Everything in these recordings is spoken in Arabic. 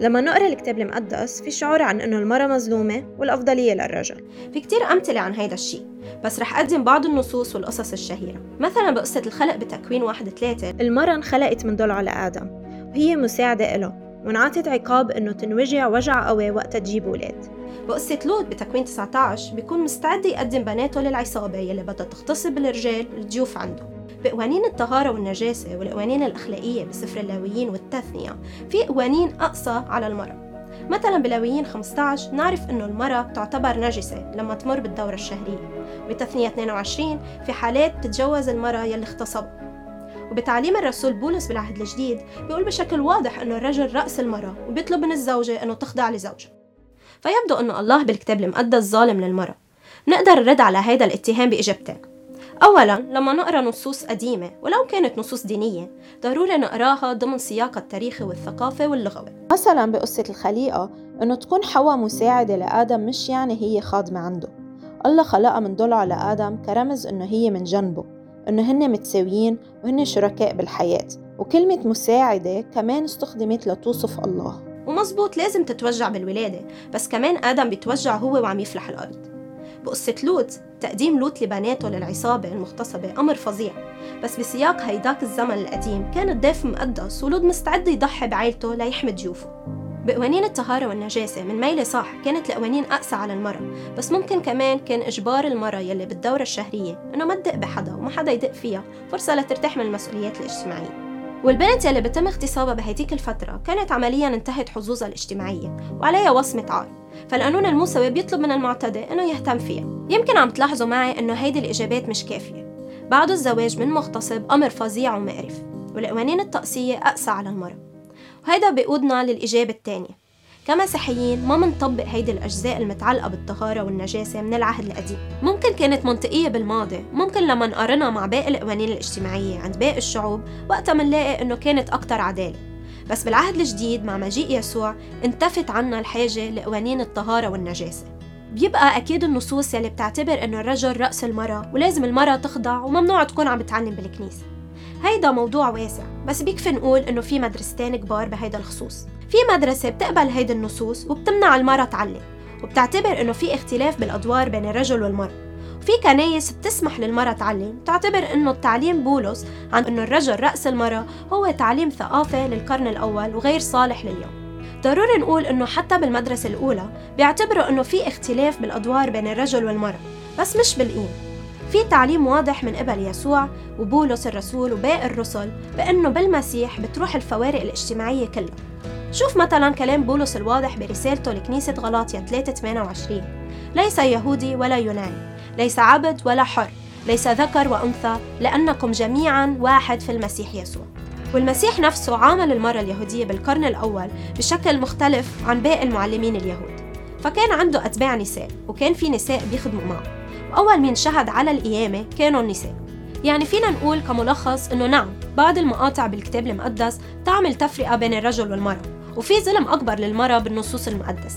لما نقرأ الكتاب المقدس في شعور عن إنه المرأة مظلومة والأفضلية للرجل. في كتير أمثلة عن هيدا الشيء، بس رح أقدم بعض النصوص والقصص الشهيرة. مثلا بقصة الخلق بتكوين 1:3 المرأة انخلقت من ضلع لآدم وهي مساعدة له، وانعطت عقاب إنه تنوجع وجع قوي وقت تجيب أولاد. بقصة لوط بتكوين 19 بيكون مستعد يقدم بناته للعصابة يلي بدها تغتصب الرجال الضيوف عنده. بقوانين الطهارة والنجاسة والقوانين الأخلاقية بسفر اللاويين والتثنية في قوانين أقصى على المرأة. مثلا بلاويين 15 نعرف إنه المرأة تعتبر نجسة لما تمر بالدورة الشهرية، وبتثنية 22 في حالات تتجوز المرأة يلي اغتصبها. وبتعليم الرسول بولس بالعهد الجديد بيقول بشكل واضح إنه الرجل رأس المرأة، وبيطلب من الزوجة إنه تخضع لزوجها. فيبدو إنه الله بالكتاب المقدس ظالم للمرأة. نقدر نرد على هذا الاتهام بإجابتين. أولاً، لما نقرأ نصوص قديمة ولو كانت نصوص دينية ضروري نقراها ضمن سياق التاريخي والثقافة واللغوي. مثلاً بقصة الخليقة إنه تكون حواء مساعدة لآدم مش يعني هي خادمة عنده. الله خلقها من ضلع لآدم كرمز إنه هي من جنبه، إنه هن متساويين وهن شركاء بالحياة. وكلمة مساعدة كمان استخدمت لتوصف الله. ومزبوط لازم تتوجع بالولادة، بس كمان آدم بيتوجع هو وعم يفلح الأرض. بقصة لوط تقديم لوط لبناته للعصابة المغتصبة أمر فظيع، بس بسياق هيداك الزمن القديم كان الضيف مقدس ولوط مستعد يضحي بعائلته ليحمي ضيوفه. بقوانين الطهارة والنجاسة من ميلة صح كانت القوانين أقسى على المرأة، بس ممكن كمان كان إجبار المرأة يلي بالدورة الشهرية إنه ما تدق بحدا وما حدا يدق فيها، فرصة لترتاح من المسؤوليات الاجتماعية. والبنت يلي بتم اغتصابها بهديك الفترة كانت عملياً انتهت حظوظها الاجتماعية وعليها وصمة عار، فالقانون الموسوي بيطلب من المعتدى إنه يهتم فيها. يمكن عم تلاحظوا معي إنه هيدي الإجابات مش كافية. بعد الزواج من مغتصب أمر فظيع ومقرف، والقوانين الطقسية أقسى على المرأة. وهيدا بيقودنا للإجابة الثانية. كمسيحيين ما منطبق هيدي الأجزاء المتعلقة بالطهارة والنجاسة من العهد القديم. ممكن كانت منطقية بالماضي، ممكن لما نقارنها مع باقي القوانين الاجتماعية عند باقي الشعوب وقتها منلاقي إنه كانت أكتر عدالة. بس بالعهد الجديد مع مجيء يسوع انتفت عنا الحاجة لقوانين الطهارة والنجاسة. بيبقى أكيد النصوص يلي بتعتبر إنه الرجل رأس المرأة ولازم المرأة تخضع وممنوع تكون عم بتعلم بالكنيسة. هيدا موضوع واسع، بس بيكفي نقول إنه في مدرستين كبار بهيدا الخصوص. في مدرسة بتقبل هيدا النصوص وبتمنع المرأة تعلم، وبتعتبر إنه في اختلاف بالأدوار بين الرجل والمرأة. وفي كنايس بتسمح للمرأة تعلم، تعتبر إنه التعليم بولس عن إنه الرجل رأس المرأة هو تعليم ثقافة للقرن الأول وغير صالح لليوم. ضروري نقول إنه حتى بالمدرسة الأولى بيعتبروا إنه في اختلاف بالأدوار بين الرجل والمرأة، بس مش بالقيم. في تعليم واضح من قبل يسوع وبولس الرسول وباقي الرسل بأنه بالمسيح بتروح الفوارق الاجتماعية كلها. شوف مثلا كلام بولس الواضح برسالته لكنيسة غلاطيا 3:28: ليس يهودي ولا يوناني، ليس عبد ولا حر، ليس ذكر وأنثى، لأنكم جميعا واحد في المسيح يسوع. والمسيح نفسه عامل المرأة اليهودية بالقرن الأول بشكل مختلف عن باقي المعلمين اليهود، فكان عنده أتباع نساء وكان في نساء بيخدموا معه، وأول مين شهد على القيامة كانوا النساء. يعني فينا نقول كملخص إنه نعم، بعض المقاطع بالكتاب المقدس تعمل تفرقة بين الرجل والمرأة، وفي ظلم أكبر للمرأة بالنصوص المقدسة.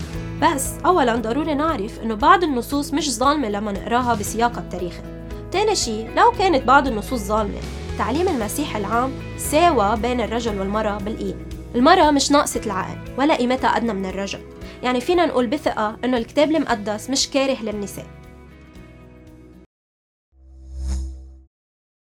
بس أولاً ضروري نعرف إنه بعض النصوص مش ظالمة لما نقراها بسياقها التاريخي. تاني شيء، لو كانت بعض النصوص ظالمة، تعليم المسيح العام ساوى بين الرجل والمرأة بالقيمة. المرأة مش ناقصة العقل ولا قيمتها أدنى من الرجل. يعني فينا نقول بثقة إنه الكتاب المقدس مش كاره للنساء.